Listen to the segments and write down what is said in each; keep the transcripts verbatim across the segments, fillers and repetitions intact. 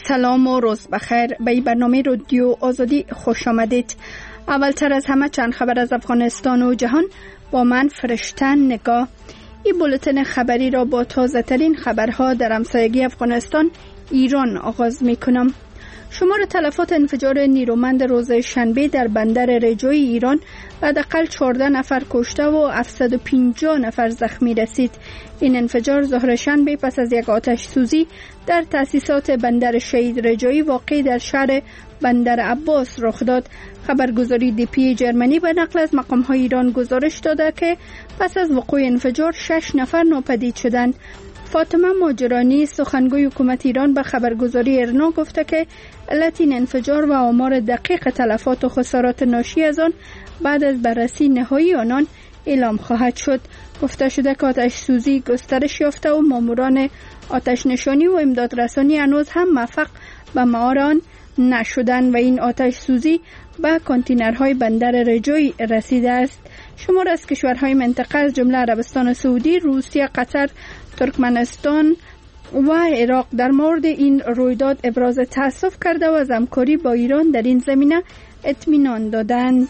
سلام و روز بخیر. به برنامه رادیو آزادی خوش آمدید. اولتر از همه چند خبر از افغانستان و جهان با من فرشته نگاه. این بولتن خبری را با تازه ترین خبرها در همسایگی افغانستان ایران آغاز می کنم. شمار تلفات انفجار نیرومند روز شنبه در بندر رجوی ایران حداقل چهارده نفر کشته و هفتصد و پنجاه نفر زخمی رسید. این انفجار ظهر شنبه پس از یک آتش سوزی در تأسیسات بندر شهید رجایی واقع در شهر بندر عباس رخ داد. خبرگزاری دی پی جرمنی به نقل از مقام‌های ایران گزارش داده که پس از وقوع انفجار شش نفر ناپدید شدند. فاطمه ماجرانی سخنگوی حکومت ایران به خبرگزاری ارنا گفته که علت این انفجار و آمار دقیق تلفات و خسارات ناشی از آن بعد از بررسی نهایی آنان اعلام خواهد شد. گفته شده که آتش سوزی گسترش یافته و ماموران آتش نشانی و امداد رسانی هنوز هم موفق به مهار آن نشدند و این آتش سوزی به کانتینرهای بندر رجوی رسیده است. شمار از کشورهای منطقه از جمله عربستان سعودی، روسیه، قطر، ترکمنستان و عراق در مورد این رویداد ابراز تأسف کرده و از همکاری با ایران در این زمینه اطمینان دادند.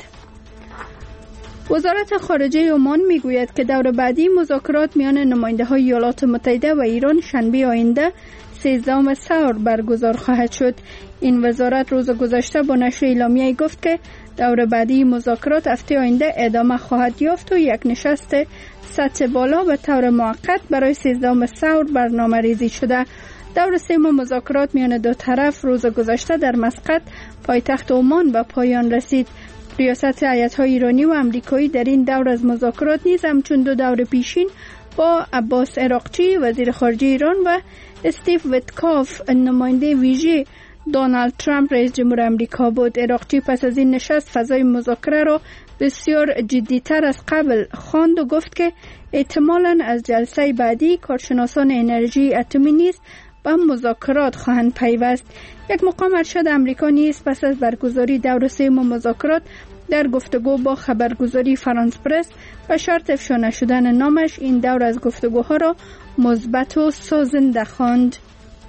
وزارت خارجه عمان میگوید که دور بعدی مذاکرات میان نماینده‌های ایالات متحده و ایران شنبه آینده سیزدهم سور برگزار خواهد شد. این وزارت روز گذشته با نشر اعلامیه‌ای گفت که دور بعدی مذاکرات هفته آینده ادامه خواهد یافت و یک نشست سطح بالا به طور موقت برای سیزدهم سور برنامه ریزی شده. دور سوم مذاکرات میان دو طرف روز گذشته در مسقط پایتخت عمان به پایان رسید. ریاست هیئت‌های ایرانی و آمریکایی در این دور از مذاکرات نیز همچون دو دور پیشین با عباس عراقچی وزیر خارجه ایران و استیو ویتکاف نماینده ویژه دونالد ترامپ رئیس جمهور آمریکا بود. عراقچی پس از این نشست فضای مذاکره را بسیار جدی‌تر از قبل خواند و گفت که احتمالاً از جلسه بعدی کارشناسان انرژی اتمی نیز به مذاکرات خواهند پیوست. یک مقام ارشد آمریکا نیز پس از برگزاری دور سوم مذاکرات در گفتگو با خبرگزاری فرانس پرس به شرط افشا نشدن نامش این دور از گفتگوها را مثبت و سازنده خواند.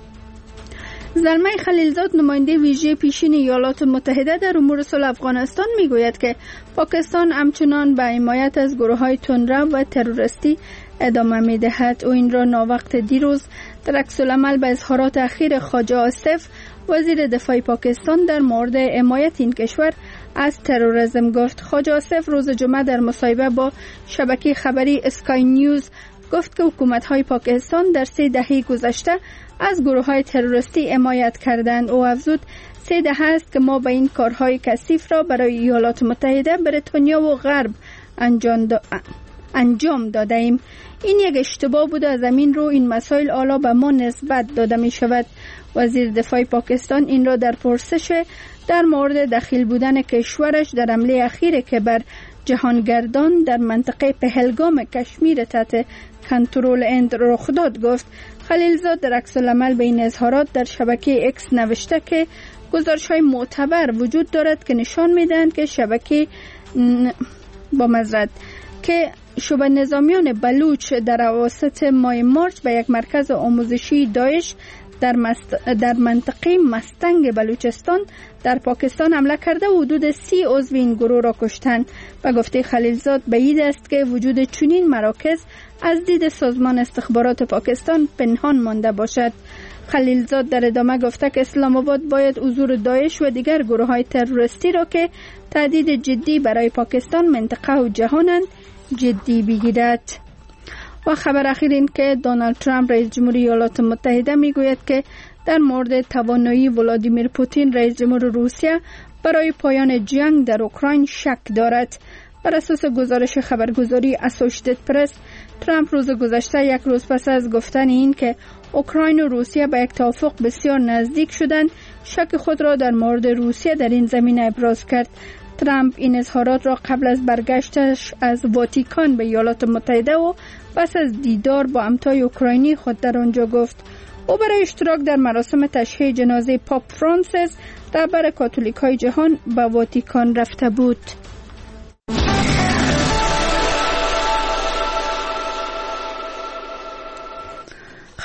زلمه خلیلزاد نماینده ویژه پیشین ایالات متحده در امور صلح افغانستان میگوید که پاکستان همچنان به حمایت از گروه‌های تندرو و تروریستی ادامه می‌دهد. او این را ناوقت دیروز در عکس‌العمل به اظهارات اخیر خواجه آصف وزیر دفاع پاکستان در مورد حمایت این کشور از تروریسم گفت. خواجه آصف روز جمعه در مصاحبه با شبکه خبری اسکای نیوز گفت که حکومت‌های پاکستان در سه دهه گذشته از گروه‌های تروریستی حمایت کردند. او افزود سه دهه است که ما به این کارهای کثیف را برای ایالات متحده، بریتانیا و غرب انجام دا... انجام داده ایم. این یک اشتباه بوده. از همین رو این مسائل حالا به ما نسبت داده می شود. وزیر دفاع پاکستان این را در پرسش در مورد دخیل بودن کشورش در حمله اخیر که بر جهانگردان در منطقه پهلگام کشمیر تحت کنترل هند رخ داد گفت. خلیلزاد در عکس‌العمل به این اظهارات در شبکه اکس نوشته که گزارش‌های معتبر وجود دارد که نشان می‌دهند که شبکه با معذرت که شبه نظامیان بلوچ در اواسط ماه مارچ به یک مرکز آموزشی داعش در, مست... در منطقه مستنگ بلوچستان در پاکستان حمله کرده و حدود سی عضو این گروه را کشتند. و گفته خلیلزاد بعید است که وجود چنین مراکز از دید سازمان استخبارات پاکستان پنهان مانده باشد. خلیلزاد در ادامه گفته که اسلام آباد باید حضور داعش و دیگر گروه‌های تروریستی را که تهدید جدی برای پاکستان، منطقه و جهانند جدی بگیرد. و خبر اخیر این که دونالد ترامپ رئیس جمهور ایالات متحده میگوید که در مورد توانایی ولادیمیر پوتین رئیس جمهور روسیه برای پایان جنگ در اوکراین شک دارد. بر اساس گزارش خبرگزاری اسوشیتد پرس، ترامپ روز گذشته یک روز پس از گفتن این که اوکراین و روسیه به یک توافق بسیار نزدیک شدند، شک خود را در مورد روسیه در این زمینه ابراز کرد. ترامپ این اظهارات را قبل از برگشتش از واتیکان به ایالات متحده و پس از دیدار با همتای اوکراینی خود در آنجا گفت. او برای اشتراک در مراسم تشییع جنازه پاپ فرانسیس رهبر کاتولیک‌های جهان به واتیکان رفته بود.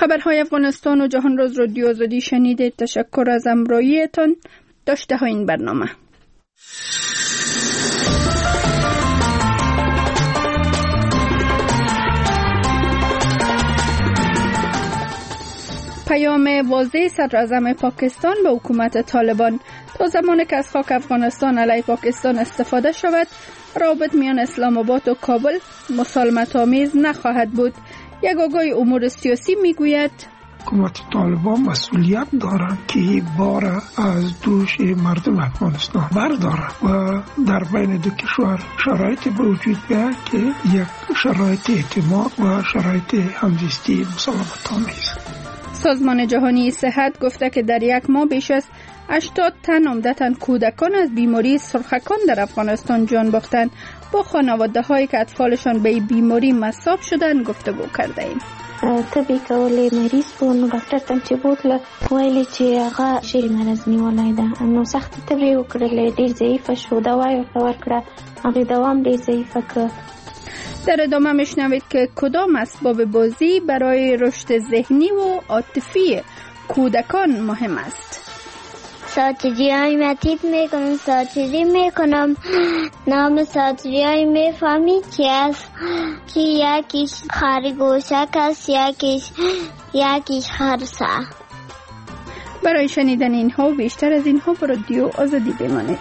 خبرهای افغانستان و جهان روز رادیو آزادی شنیدید. تشکر از همراهیتان. داشته ها این برنامه. پیام واضح صدر اعظم پاکستان به حکومت طالبان: تا زمانی که از خاک افغانستان علیه پاکستان استفاده شود، روابط میان اسلام آباد و کابل مسالمت آمیز نخواهد بود. یک آگاه امور سیاسی میگوید حکومت طالبان مسئولیت دارند که این بار از دوش مردم افغانستان بردارند و در بین دو کشور شرایط به وجود بیاید که یک شرایط اعتماد و شرایط همزیستی مسالمت آمیز. سازمان جهانی صحت گفته که در یک ماه بیش از هشتاد تن عمدتاً کودکان از بیماری سرخکان در افغانستان جان باختند. با خانواده هایی که اطفالشان به این بیماری مصاب شدن گفتگو کرده ایم. طبي کولې مریض و نو ډاکټر ته چې بوتله ویلي چې هغه شری مرض نیولای ده، نو سخت طبي وکړلې، ډېر ضعیفه شو، دوا یې ورته ورکړه، هغې دوام ډېر ضعیفه کړ. در ادامه میشنوید که کدام اسباب بازی برای رشد ذهنی و عاطفی کودکان مهم است. ساتری های متیب میکنم، ساتری میکنم. نام ساتری های میفهمید چی است؟ که یکیش خرگوشک است، یکیش یکیش خرسه. برای شنیدن اینها و بیشتر از اینها به رادیو آزادی بمانید.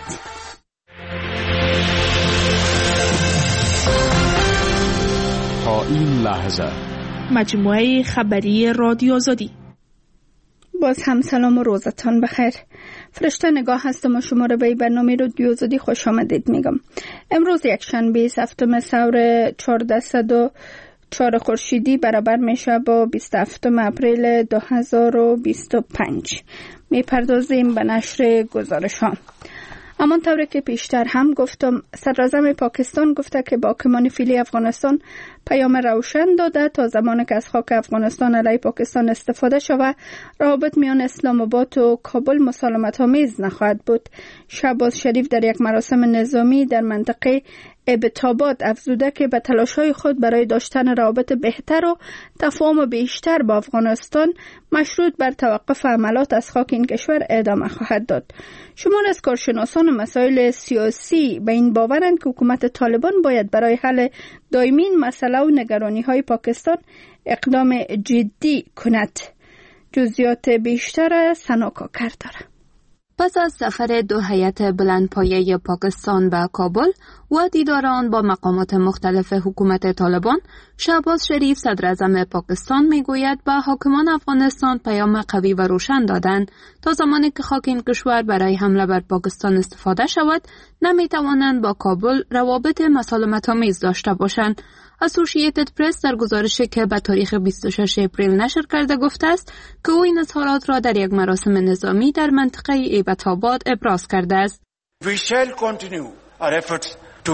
تا این لحظه مجموعه خبری رادیو آزادی. باز هم سلام و روزتان بخیر. فرشته نگاه هستم و شما را به برنامه رادیو آزادی خوش آمدید میگم. امروز یک شنبه هفتم سور چهارصد و چهار خورشیدی برابر میشه با بیست و هفتم اپریل دو هزار و بیست و پنج. میپردازیم به نشر گزارش ها. اما طوری که پیشتر هم گفتم، صدر اعظم پاکستان گفته که با حاکمان فعلی افغانستان پیام روشن داده تا زمانی که از خاک افغانستان علیه پاکستان استفاده شود، روابط میان اسلام آباد و کابل مسالمت آمیز نخواهد بود. شهباز شریف در یک مراسم نظامی در منطقه ابتاباد افزوده که به تلاش‌های خود برای داشتن روابط بهتر و تفاهم بیشتر با افغانستان مشروط بر توقف عملات از خاک این کشور ادامه خواهد داد. شمار از کارشناسان و مسائل سیاسی به این باورند که حکومت طالبان باید برای حل دائمی مسئله و نگرانی‌های پاکستان اقدام جدی کند. جزئیات بیشتر سناکا کرداره. پس از سفر دو هیئت بلندپایه پاکستان به کابل و دیدار آن با مقامات مختلف حکومت طالبان، شهباز شریف صدر اعظم پاکستان میگوید به حاکمان افغانستان پیام قوی و روشن دادند تا زمانی که خاک این کشور برای حمله بر پاکستان استفاده شود، نمیتوانند با کابل روابط مسالمت‌آمیز داشته باشند. اسوسییتد پرس در گزارشی که به تاریخ بیست و ششم اپریل نشر کرده گفته است که او این اظهارات را در یک مراسم نظامی در منطقه ایبت‌آباد ابراز کرده است. We shall continue our efforts to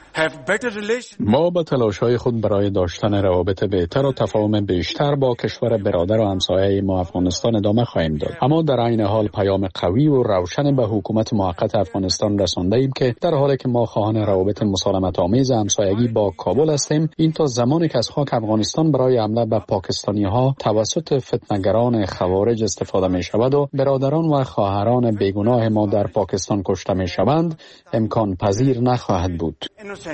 ما با تلاش‌های خود برای داشتن روابط بهتر و تفاهم بیشتر با کشور برادر و همسایه ما افغانستان ادامه خواهیم داد. اما در عین حال پیام قوی و روشن به حکومت موقت افغانستان رسانده ایم که در حالی که ما خواهان روابط مسالمت آمیز همسایگی با کابل هستیم، این تا زمانی که از خاک افغانستان برای حمله به پاکستانی‌ها توسط فتنه‌گران خوارج استفاده می‌شود و برادران و خواهران بیگناه ما در پاکستان کشته می‌شوند، امکان پذیر نخواهد بود.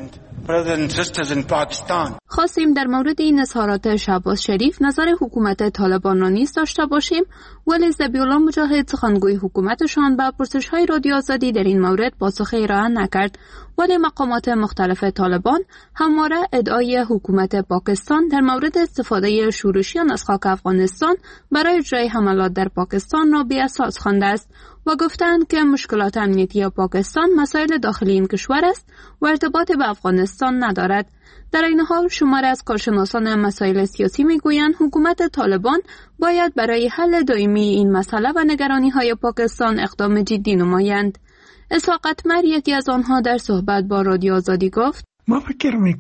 خواستیم در مورد این اظهارات شهباز شریف نظر حکومت طالبان را نیز داشته باشیم، ولی ذبیح‌الله مجاهد سخنگوی حکومتشان به پرسش‌های رادیو آزادی در این مورد پاسخی ارائه نکرد. ولی مقامات مختلف طالبان همواره ادعای حکومت پاکستان در مورد استفاده شورشیان از خاک افغانستان برای اجرای حملات در پاکستان را بی‌اساس خوانده است و گفتند که مشکلات امنیتی پاکستان مسائل داخلی این کشور است و ارتباط به افغانستان ندارد. در این حال شمار از کارشناسان مسائل سیاسی میگویند حکومت طالبان باید برای حل دائمی این مسئله و نگرانی‌های پاکستان اقدام جدی نمایند. اسحاق اتمر یکی از آنها در صحبت با رادیو آزادی گفت: ما فکر میکنم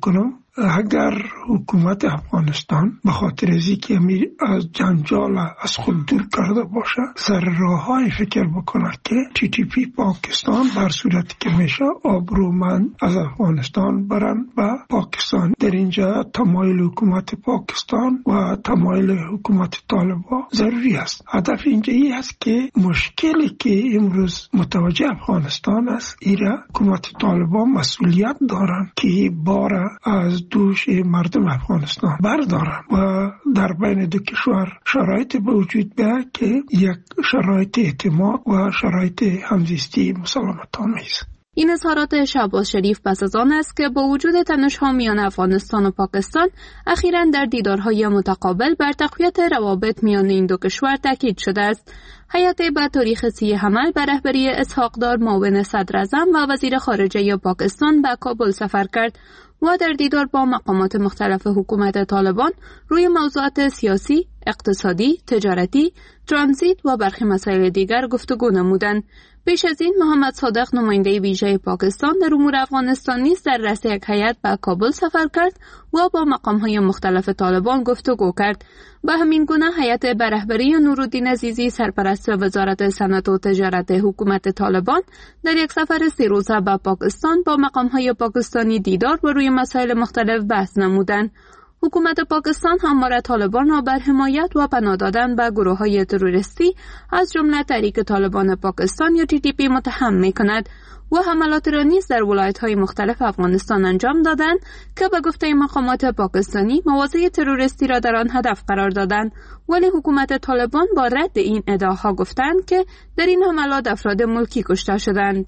اگر حکومت افغانستان به خاطر از اینکه از جنجال از خود دور کرده باشه سر راههای فکر بکنه که تی تی پی پاکستان بر صورتی که میشه آبرومند از افغانستان برن و پاکستان در اینجا تمایل حکومت پاکستان و تمایل حکومت طالبان ضروری است. هدف اینجا ای است که مشکلی که امروز متوجه افغانستان است ایرا حکومت طالبان مسئولیت دارن که بار از دوش مردم افغانستان بردارن و در بین دو کشور شرایط به وجود بیاید که یک شرایط اعتماد و شرایط همزیستی مسالمت آمیز. این اظهارات شهباز شریف پس از آن است که با وجود تنش‌ها میان افغانستان و پاکستان اخیراً در دیدارهای متقابل بر تقویت روابط میان این دو کشور تاکید شده است. هیئت به تاریخ سی حمل به رهبری اسحاق دار معاون صدر اعظم و وزیر خارجه پاکستان به کابل سفر کرد و در دیدار با مقامات مختلف حکومت طالبان روی موضوعات سیاسی، اقتصادی، تجارتی، ترانزیت و برخی مسائل دیگر گفتگو نمودند. پیش از این محمد صادق نماینده ویژه پاکستان در امور افغانستان نیز در رأس یک هیئت به کابل سفر کرد و با مقام‌های مختلف طالبان گفتگو کرد. به همین گونه هیئت به رهبری نورالدین عزیزی سرپرست وزارت صنعت و تجارت حکومت طالبان در یک سفر سه روزه به پاکستان با مقام‌های پاکستانی دیدار و روی مسائل مختلف بحث نمودند. حکومت پاکستان همواره طالبان را بر حمایت و پناه دادن به گروه‌های تروریستی از جمله تحریک طالبان پاکستان یا تی تی پی متهم می‌کند و حملات را نیز در ولایت‌های مختلف افغانستان انجام دادند که به گفته مقامات پاکستانی مواضع تروریستی را در آن هدف قرار دادند، ولی حکومت طالبان با رد این ادعاها گفتند که در این حملات افراد ملکی کشته شدند.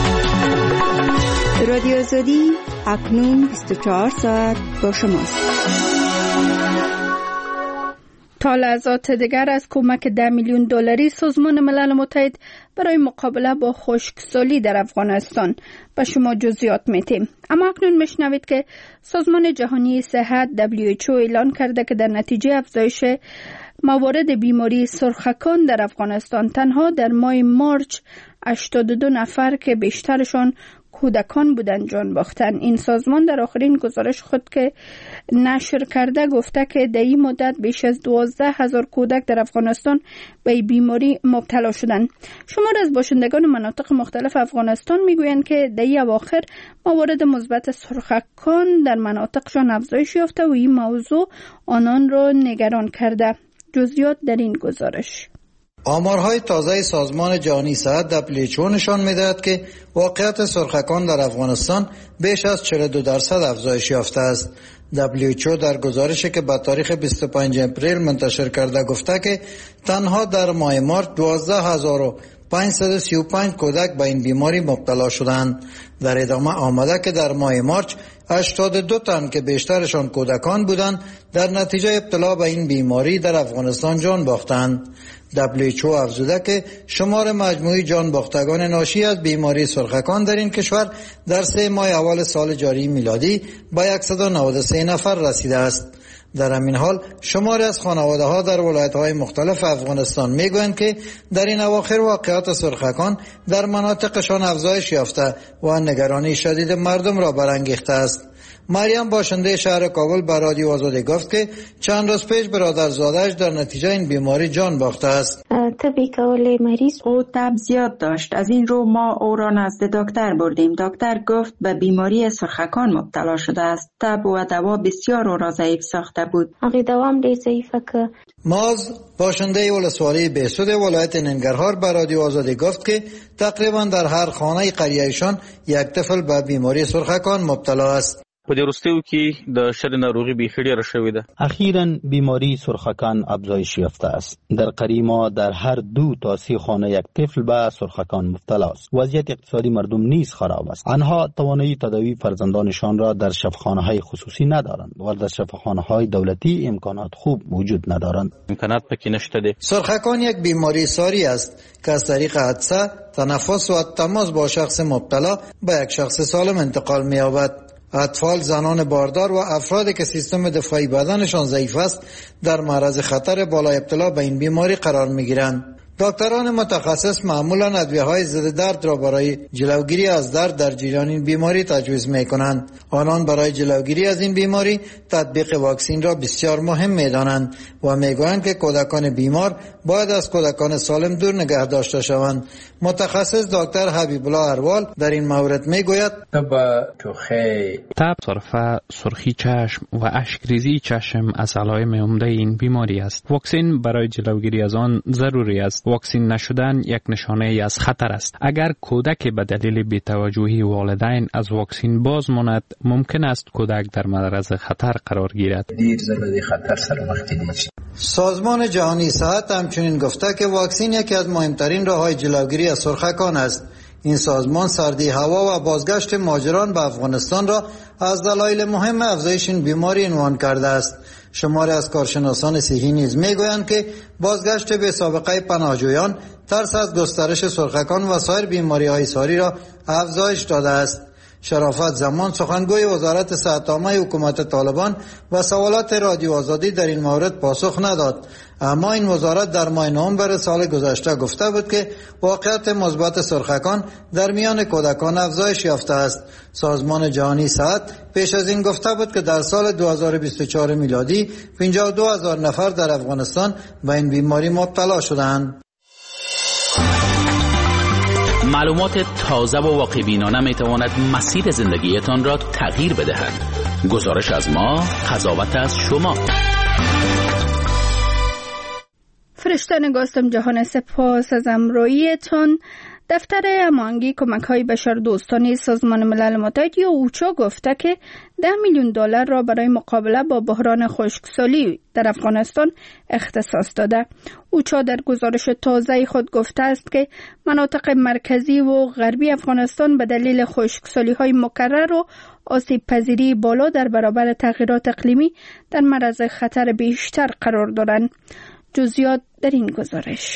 رادیو آزادی اکنون بیست و چهار ساعت با شماست. تا لحظات دیگر از کمک ده میلیون دلاری سازمان ملل متحد برای مقابله با خشکسالی در افغانستان به شما جزئیات میتیم. اما اکنون میشنوید که سازمان جهانی صحت دبلیو اچ او اعلان کرده که در نتیجه افزایش موارد بیماری سرخکان در افغانستان تنها در ماه مارچ هشتاد و دو نفر که بیشترشان کودکان بودند جان باختند. این سازمان در آخرین گزارش خود که نشر کرده گفته که در این مدت بیش از دوازده هزار کودک در افغانستان به این بیماری مبتلا شدند. شمار از باشندگان مناطق مختلف افغانستان میگویند که در این اواخر موارد مثبت سرخکان در مناطقشان افزایش یافته و این موضوع آنان را نگران کرده. جزئیات در این گزارش. آمارهای تازه سازمان جهانی صحت دبلیو اچ او نشان می‌دهد که واقعیت سرخکان در افغانستان بیش از چهل و دو درصد افزایش یافته است. دبلیو اچ او در گزارشی که به تاریخ بیست و پنجم اپریل منتشر کرده گفته که تنها در ماه مارچ دوازده هزار و پانصد و سی و پنج کودک به این بیماری مبتلا شدند. در ادامه آمده که در ماه مارچ هشتاد و دو تن که بیشترشان کودکان بودند در نتیجه ابتلا به این بیماری در افغانستان جان باختند. دبلیو اچ او افزوده که شمار مجموعی جان باختگان ناشی از بیماری سرخکان در این کشور در سه ماه اول سال جاری میلادی به صد و نود و سه نفر رسیده است. در همین حال شماری از خانواده ها در ولایت های مختلف افغانستان میگویند که در این اواخر واقعات سرخکان در مناطقشان افزایش یافته و نگرانی شدید مردم را برانگیخته است. مریم باشنده شهر کابل به رادیو آزادی گفت که چند روز پیش برادرزاده‌اش در نتیجه این بیماری جان باخته است. طبی کول مریض او تب زیاد داشت. از این رو ما او را نزد دکتر بردیم. دکتر گفت به بیماری سرخکان مبتلا شده است. تب و دوا بسیار او را ضعیف ساخته بود. هغه دوام ډیر ضعیفه که ماز باشنده ولسوالی بهسود ولایت ننگرهار به رادیو آزادی گفت که تقریبا در هر خانه قریه‌شان یک طفل به بیماری سرخکان مبتلا است. په دې وروستیو کې د شر ناروغي بیخي ډېره شوې ده. اخیراً بیماری سرخکان افزایش یافته است. در قریه ما در هر دو تا سه خانه یک طفل به سرخکان مبتلا است. وضعیت اقتصادی مردم نیز خراب است. آنها توانایی تداوی فرزندانشان را در شفاخانه‌های خصوصی ندارند و در شفاخانه‌های دولتی امکانات خوب وجود ندارند. امکانات پکې نشته دي. سرخکان یک بیماری ساری است که از طریق عطسه، تنفس و تماس با شخص مبتلا به یک شخص سالم انتقال می‌یابد. اطفال، زنان باردار و افرادی که سیستم دفاعی بدنشان ضعیف است در معرض خطر بالا ابتلا به این بیماری قرار می‌گیرند. دکتران متخصص معمولا ادویه‌های ضد درد را برای جلوگیری از درد در جریان این بیماری تجویز می‌کنند. آنان برای جلوگیری از این بیماری تطبیق واکسین را بسیار مهم می‌دانند و می‌گویند که کودکان بیمار باید از کودکان سالم دور نگه داشته شوند. متخصص دکتر حبیب الله اروال در این مورد می‌گوید: تب توخی، تب، سرفه، سرخی چشم و اشک‌ریزی چشم از علائم عمده این بیماری است. واکسین برای جلوگیری از آن ضروری است. واکسین نشدن یک نشانه از خطر است. اگر کودک به دلیل بی‌توجهی والدین از واکسین باز ماند، ممکن است کودک در معرض خطر قرار گیرد. دیر زده خطر سر وقتی دیش. سازمان جهانی صحت همچنین گفته که واکسین یکی از مهمترین راه‌های جلوگیری از سرخکان است. این سازمان سردی هوا و بازگشت مهاجران به افغانستان را از دلایل مهم افزایش این بیماری عنوان کرده است. شماری از کارشناسان صحی نیز میگویند که بازگشت به سابقه پناهجویان ترس از گسترش سرخکان و سایر بیماری‌های ساری را افزایش داده است. شرافت زمان سخنگوی وزارت صحت عامه حکومت طالبان و سوالات رادیو آزادی در این مورد پاسخ نداد، اما این وزارت در ماه نوامبر سال گذشته گفته بود که واقعیت مثبت سرخکان در میان کودکان افزایش یافته است. سازمان جهانی صحت پیش از این گفته بود که در سال دو هزار و بیست و چهار میلادی پنجاه و دو هزار نفر در افغانستان به این بیماری مبتلا شدند. معلومات تازه و واقع‌بینانه میتواند مسیر زندگیتان را تغییر بدهد. گزارش از ما، قضاوت از شما. فرشته نگاستم جهان، سپاس از همراهیتان. دفتر هماهنگی کمک‌های بشردوستانه سازمان ملل متحد یا اوچا گفته که ده میلیون دلار را برای مقابله با بحران خشکسالی در افغانستان اختصاص داده. اوچا در گزارش تازه خود گفته است که مناطق مرکزی و غربی افغانستان به دلیل خشکسالی‌های مکرر و آسیب پذیری بالا در برابر تغییرات اقلیمی در معرض خطر بیشتر قرار دارند. جزئیات در این گزارش.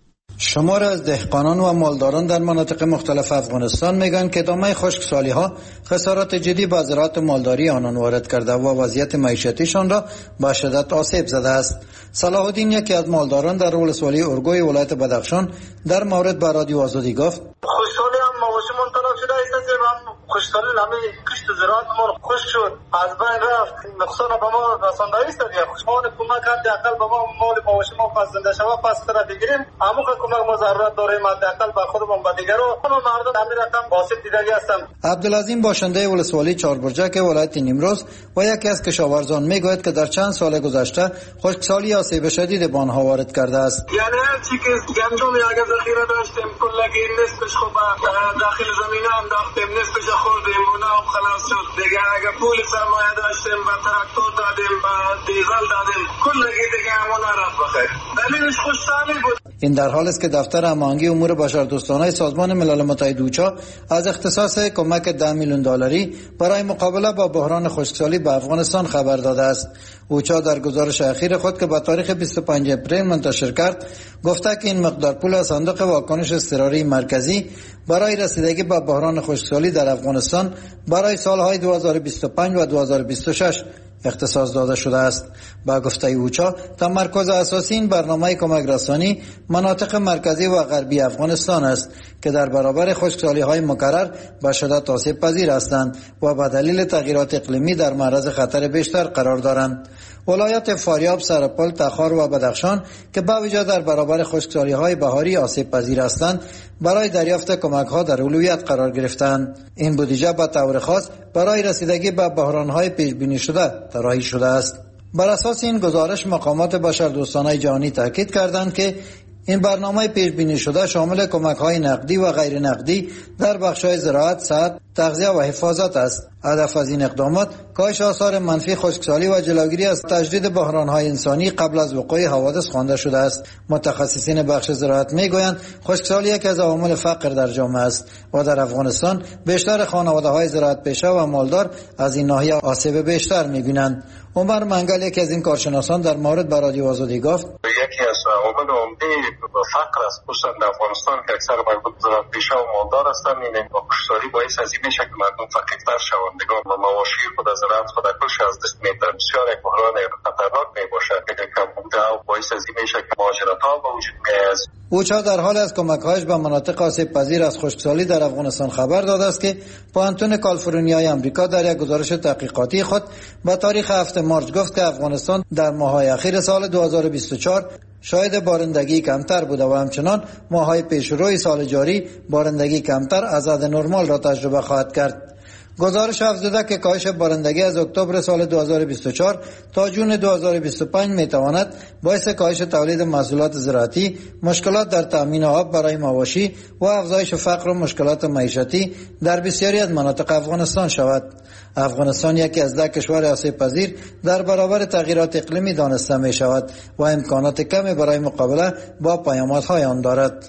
شمار از دهقانان و مالداران در مناطق مختلف افغانستان میگن که ادامه خشکسالی ها خسارات جدی به زراعت و مالداری آنان وارد کرده و وضعیت معیشتیشان را به شدت آسیب زده است. صلاح الدین، یکی از مالداران در ولسوالی اورگوی ولایت بدخشان، در مورد به رادیو آزادی گفت: خشکسالی هم مواشمون طلب شده است که هم خشکسالی همه کشت زراعت ما خشک شد، از بین رفت، نقصان به ما رسانده است. دیگه خشکسالی کمک کرد حداقل به ما مال مواشم ما پس زنده شود، پس تر بگیریم. اما که کمک ما ضرورت داریم حداقل به خودمون به دیگرو. ما مردم همین رقم واسط دیدگی هستم. عبدالعظیم، باشنده ولسوالی چهاربرجک ولایت نیمروز و یکی از کشاورزان، میگوید که در چند سال گذشته خشکسالی آسیب شدید به آنها وارد کرده است. یعنی هر چی که گندم اگر ذخیره داشتیم کلگی نصفش خوب داخل زمین انداختیم، نصفش خوردیم و نه خلاص شد. دیگه اگر پول سرمایه داشتیم به تراکتور دادیم، به دیزل دادیم، کلگی دیگه همون رفت بخیر. دلیلش خشکسالی بود. این در حالی است که دفتر هماهنگی امور بشردوستانه سازمان ملل متحد اوچا از اختصاص کمک ده میلیون دلاری برای مقابله با بحران خشکسالی به افغانستان خبر داده است. اوچا در گزارش اخیر خود که به تاریخ بیست و پنجم اپریل منتشر کرد گفته که این مقدار پول از صندوق واکنش اضطراری مرکزی برای رسیدگی به بحران خشکسالی در افغانستان برای سالهای دو هزار و بیست و پنج و دو هزار و بیست و شش اختصاص داده شده است. با گفته اوچا تمرکز اساسی این برنامه کمک رسانی مناطق مرکزی و غربی افغانستان است که در برابر خشکسالی‌های مکرر به شدت آسیب پذیر هستند و به دلیل تغییرات اقلیمی در معرض خطر بیشتر قرار دارند. ولایت فاریاب، سرپل، تخار و بدخشان که با ویژه در برابر خشکسالی‌های بهاری آسیب پذیر هستند برای دریافت کمک‌ها در اولویت قرار گرفتند. این بودجه به طور خاص برای رسیدگی به بحران‌های پیش بینی شده طراحی شده است. بر اساس این گزارش مقامات بشردوستانه جهانی تاکید کردند که این برنامه پیش بینی شده شامل کمک‌های نقدی و غیر نقدی در بخش‌های زراعت، صحت، تغذیه و حفاظت است. هدف از این اقدامات کاهش آثار منفی خشکسالی و جلوگیری از تجدید بحران‌های انسانی قبل از وقوع حوادث خوانده شده است. متخصصین بخش زراعت می‌گویند خشکسالی یکی از عوامل فقر در جامعه است و در افغانستان بیشتر خانواده‌های زراعت پیشه و مالدار از این ناحیه آسیب بیشتر می‌بینند. عمر منگل، یکی از این کارشناسان، در مورد به رادیو آزادی گفت: یکی از عوامل عمده فقر است خصوصا در افغانستان که اکثر مردم زراعت پیشه و مالدار هستند. این خشکسالی باعث از این میشه که مردم فقیرتر شوند. نگاه به مواشی خود از زراعت خود کلش از دست میدن. بسیار یک بحران خطرناک میباشد که کم بوده و باعث از این میشه که مهاجرت ها به وجود میاد. اوچا در حال از کمک‌هایش به مناطق آسیب پذیر از خشکسالی در افغانستان خبر داده است که پوهنتون کالیفرنیای آمریکا در یک گزارش تحقیقاتی خود با تاریخ هفتم مارس گفت که افغانستان در ماه‌های اخیر سال دو هزار و بیست و چهار شاهد بارندگی کمتر بوده و همچنان ماه‌های پیشروی سال جاری بارندگی کمتر از حد نرمال را تجربه خواهد کرد. گزارش افزوده که کاهش بارندگی از اکتبر سال دو هزار و بیست و چهار تا جون دو هزار و بیست و پنج میتواند باعث کاهش تولید محصولات زراعتی، مشکلات در تامین آب برای مواشی و افزایش فقر و مشکلات معیشتی در بسیاری از مناطق افغانستان شود. افغانستان یکی از ده کشور آسیب پذیر در برابر تغییرات اقلیمی دانسته می شود و امکانات کمی برای مقابله با پیامدهای آن دارد.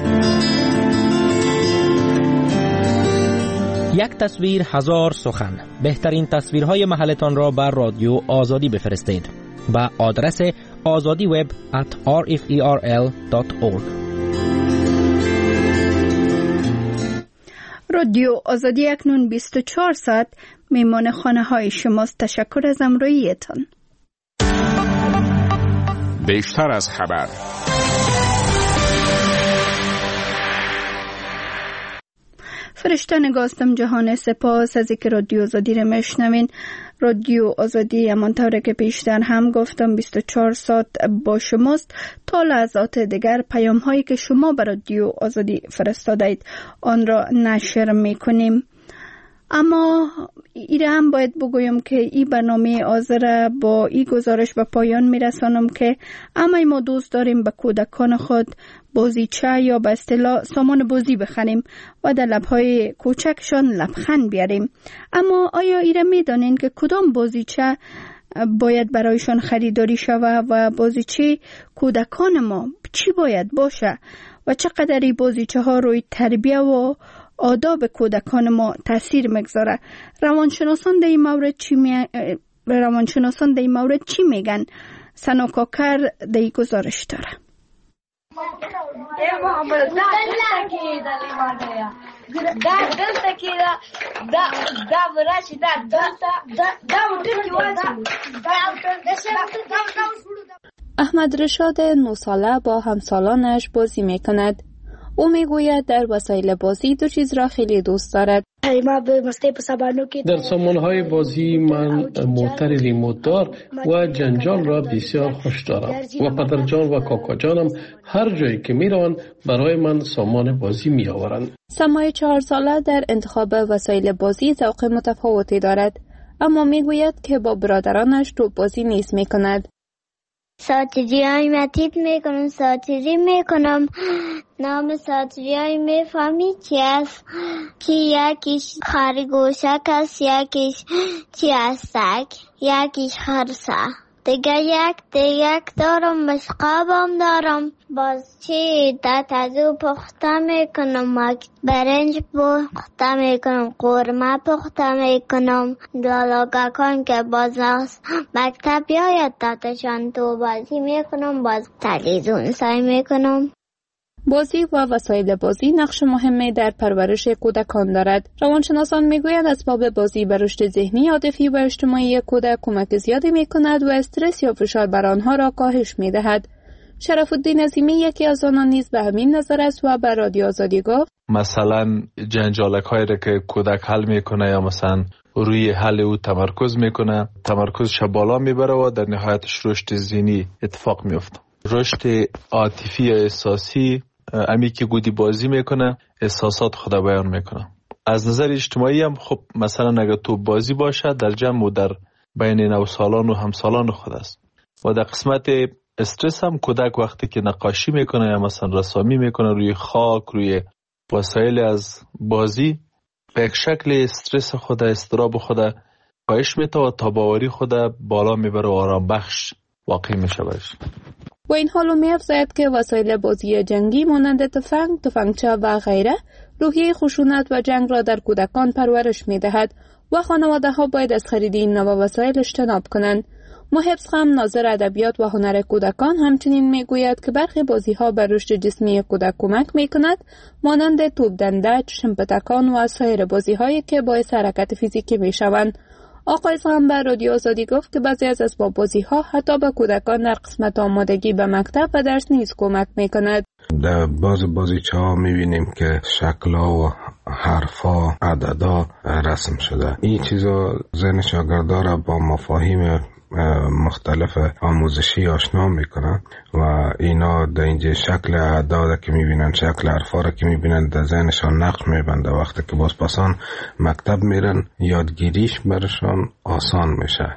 یک تصویر هزار سخن. بهترین تصویرهای محلتان را بر رادیو آزادی بفرستید با آدرس آزادی وب ات آر اف ای آر ال دات اورگ. رادیو آزادی اکنون بیست و چهار ساعت میمان خانه های شماست. تشکر از همراهیتان. بیشتر از خبر. فرشته نگاستم جهان، سپاس از اینکه رادیو آزادی رو میشنوین. رادیو آزادی همانطور که پیشتر هم گفتم بیست و چهار ساعت با شماست. تا لحظات دیگر پیام هایی که شما به رادیو آزادی فرستادید آن را نشر میکنیم. اما ایره هم باید بگویم که این برنامه آذر با این گزارش به پایان میرسانم که اما ما دوست داریم به کودکان خود بازیچه یا به اصطلاح سامان بازی بخریم و در لبهای کوچکشان لبخند بیاریم. اما آیا ایره میدانین که کدام بازیچه باید برایشان خریداری شود و بازیچه کودکان ما چی باید باشه و چقدر این بازیچه ها روی تربیه و آداب کودکان ما تاثیر میگذاره؟ روانشناسان در این مورد چی می... روانشناسان در این مورد چی میگن؟ سنا کاکر در این گزارش داره. احمد رشاد نه ساله با همسالانش بازی میکند. او میگوید در وسایل بازی دو چیز را خیلی دوست دارد. در سامانهای بازی من موتر ریموت دار و جنجال را بسیار خوش دارم و پدرجان و کاکاجانم هر جایی که میروند برای من سامان بازی می آورند. سمای چهار ساله در انتخاب وسایل بازی ذوق متفاوتی دارد، اما میگوید که با برادرانش توپ بازی نیز میکند. ساتیری های متیب میکنم ساتیری میکنم نام ساتیری های میفهمی چی است؟ که یکیش خرگوشک است، یکیش چی استک، یکیش خرسه. دیگه یک دیگه دارم، مشقابم دارم. باز چی در تازو پخته میکنم، برنج پخته میکنم، قورمه پخته میکنم. دالاگکان که باز مکتب بیاید دادشان تو بازی میکنم، باز تلویزیون سعی میکنم. بازی و وسایل بازی نقش مهمی در پرورش کودکان دارد. روانشناسان میگویند اسباب بازی به رشد ذهنی، عاطفی و اجتماعی کودک کمک زیادی میکند و استرس یا فشار بر آنها را کاهش میدهد. شرف الدین عظیمی یکی از آنان نیز به همین نظر است و به رادیو آزادی گفت مثلا جنجالک هایی را که کودک حل میکنه یا مثلا روی حل او تمرکز میکنه، تمرکزش بالا میبره و در نهایتش رشد ذهنی اتفاق میفته. رشد عاطفی یا احساسی، امی که گودی بازی میکنه احساسات خود بیان میکنه. از نظر اجتماعی هم خب مثلا اگر تو بازی باشه در جمع و در بین نوسالان و همسالان خود است. و در قسمت استرس هم کودک وقتی که نقاشی میکنه یا مثلا رسامی میکنه روی خاک، روی وسایل از بازی، به یک شکل استرس خود، اضطراب خود کاهش میده و تاباوری خود بالا میبره و آرام بخش واقع میشه باشه. و این حالو می افزاید که وسایل بازی جنگی مانند تفنگ، تفنگچه و غیره روحیه خشونت و جنگ را در کودکان پرورش می دهد و خانواده ها باید از خرید این نوع وسایل اجتناب کنند. محبس خم ناظر ادبیات و هنر کودکان همچنین می گوید که برخی بازی ها بر رشد جسمی کودک کمک می کند، مانند توپ دنده، شمپتکان و سایر بازی هایی که باعث حرکت فیزیکی می شوند. آقای هم به رادیو آزادی گفت که بعضی از اسباب بازی ها حتی به کودکان در قسمت آمادگی به مکتب و درس نیز کمک می کند. در باز بازیچه ها میبینیم که شکل‌ها و حرفا، عددا رسم شده. این چیزا ذهن شاگردا را با مفاهیم مختلف آموزشی آشنا میکنن و اینا در اینجا شکل اعداد که میبینن، شکل حرفا را که میبینن در ذهنشان نقش میبنده. وقتی که باز پسان مکتب میرن یادگیریش برشان آسان میشه.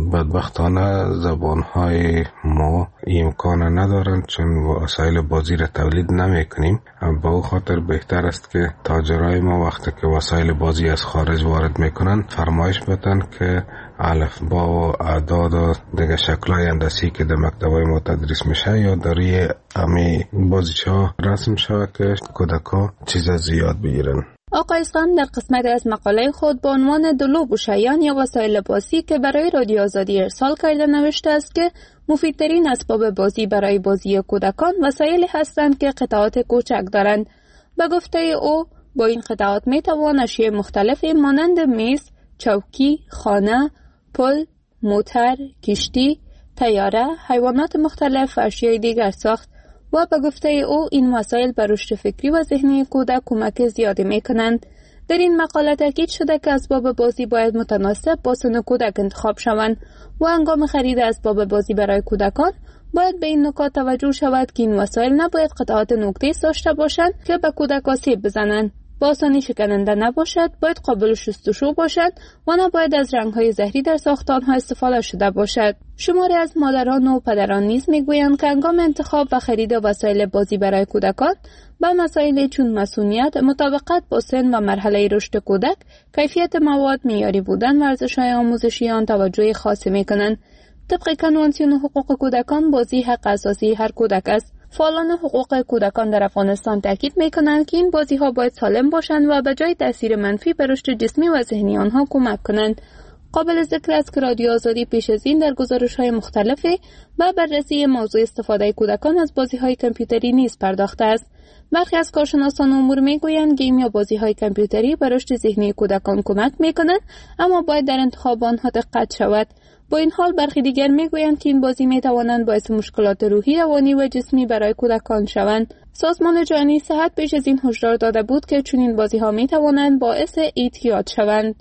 بدبختانه زبانهای ما امکان ندارن چون وسایل بازی را تولید نمیکنیم. با او خاطر بهتر است که تاجرای ما وقتی که وسایل بازی از خارج وارد میکنن فرمایش بدن که الفبا و اعداد و دیگه شکلای هندسی که در مکتبای ما تدریس میشه یا در روی امی بازیچه ها رسم شود که کودکا چیز زیاد بگیرن. آقای اسلام در قسمت از مقاله خود با عنوان دلوب و شیان یا وسایل بازی که برای رادیو آزادی ارسال کرده نوشته است که مفیدترین اسباب بازی برای بازی کودکان وسایلی هستند که قطعات کوچک دارند. به گفته او با این قطعات می توان اشیاء مختلفی مانند میز، چوکی، خانه، پل، موتر، کشتی، طیاره، حیوانات مختلف و اشیاء دیگر ساخت و به گفته او این وسایل بر رشد فکری و ذهنی کودک کمک زیادی می کنند. در این مقاله تاکید شده که اسباب بازی باید متناسب با سن کودک انتخاب شوند و هنگام خرید اسباب بازی برای کودکان باید به این نکات توجه شود که این وسایل نباید قطعات نوک‌تیز داشته باشند که به کودک آسیب بزنند، با آسانی شکننده نباشد، باید قابل شستشو باشد و نباید از رنگ‌های زهری در ساختان‌ها استفاده شده باشد. شماری از مادران و پدران نیز می‌گویند که هنگام انتخاب و خرید وسایل بازی برای کودکان به مسائل چون مسئولیت، مطابقت با سن و مرحله رشد کودک، کیفیت مواد، معیاری بودن و ارزش‌های آموزشی آن توجه خاصی می‌کنند. طبق کنوانسیون حقوق کودکان بازی حق اساسی هر کودک است. فعالان حقوق کودکان در افغانستان تاکید می‌کنند که این بازی‌ها باید سالم باشند و به جای تاثیر منفی بر رشد جسمی و ذهنی آنها کمک کنند. قابل ذکر است که رادیو آزادی پیش از این در گزارش‌های مختلفی به بررسی موضوع استفاده کودکان از بازی‌های کامپیوتری نیز پرداخته است. برخی از کارشناسان امور می‌گویند گیم یا بازی‌های کامپیوتری به رشد ذهنی کودکان کمک می‌کنند، اما باید در انتخاب آنها دقت شود. با این حال برخی دیگر میگویند که این بازی میتوانند باعث مشکلات روحی، روانی و جسمی برای کودکان شوند. سازمان جهانی صحت پیش از این هشدار داده بود که چنین بازی‌ها میتوانند باعث اعتیاد شوند.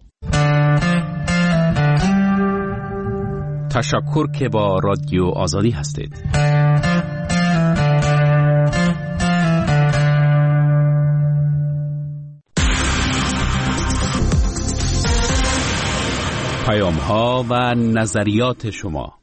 تشکر که با رادیو آزادی هستید. پیام ها و نظریات شما.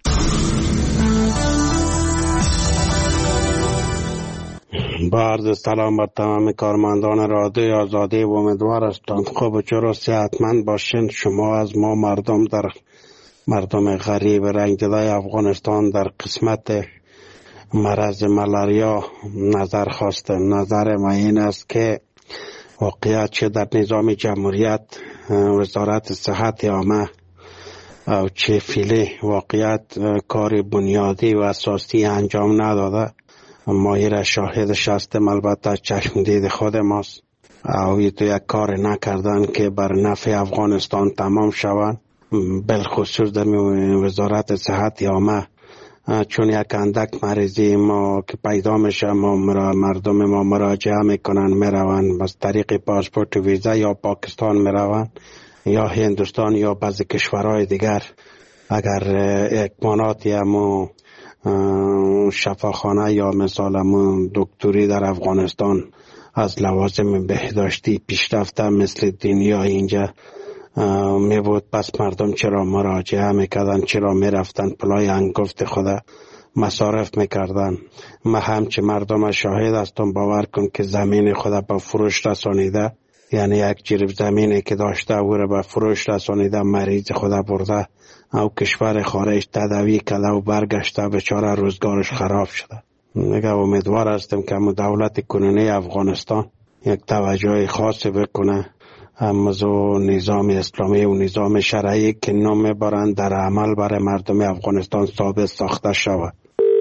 با عرض سلام بر تمام کارمندان رادیو آزادی و امیدوار هستند خوب و چرا صحتمند باشین. شما از ما مردم در مردم غریب رنگدلای افغانستان در قسمت مرض ملاریا نظر خواستن. نظر ما این است که واقعیت چه در نظام جمهوریت وزارت صحت عامه او چه فیلی واقعیت کار بنیادی و اساسی انجام نداده. ما را شاهدش هستیم، البته چشم دید خود ماست. او تو یک کار نکردن که بر نفع افغانستان تمام شوند، بالخصوص در وزارت صحت عامه. چون یک اندک مریضی ما که پیدا میشه ما مردم ما مراجعه میکنن، میرون بس طریق پاسپورت و ویزا یا پاکستان میرون یا هندوستان یا بعضی کشورهای دیگر. اگر اکماناتی همو شفاخانه یا مثال همو دکتری در افغانستان از لوازم بهداشتی پیشرفته مثل دنیا اینجا می بود، پس مردم چرا مراجعه میکردن، چرا میرفتن پلای انگفت خود مصارف میکردن. ما همچه مردم شاهد هستم، باور کن که زمین خود به فروش رسانیده، یعنی یک جریب زمینی که داشته او را به فروش رسانیده، مریض خود برده او کشور خارج تداوی کرده و برگشته، بیچاره روزگارش خراب شده. میگه امیدوار هستم که دولت کنونی افغانستان یک توجه خاصی بکنه امازو نظام اسلامی و نظام شرعی که نام برند در عمل برای مردم افغانستان ثابت ساخته شود.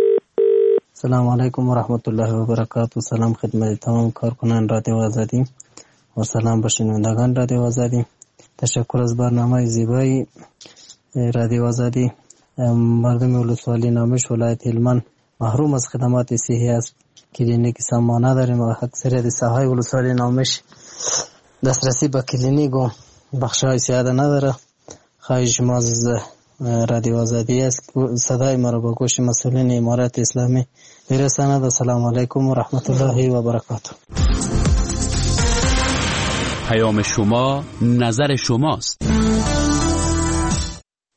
سلام علیکم و رحمت الله و برکاته. سلام خدمت تمام کارکنان رادیو آزادی و سلام به شنوندگان رادیو آزادی. تشکر از برنامه زیبای رادیو آزادی. مردم ولسوالی نامش ولایت هلمند محروم از خدمات صحی است. کلینیک سامانه داریم و اکثریت ساحای ولسوالی نامش دسترسی به کلینیک و بخش‌های سیاده نداره. خواهش شما از رادیو آزادی است صدای ما را با گوش مسئولین امارت اسلامی برساند. السلام علیکم و رحمت الله و برکاته. پیام شما نظر شماست.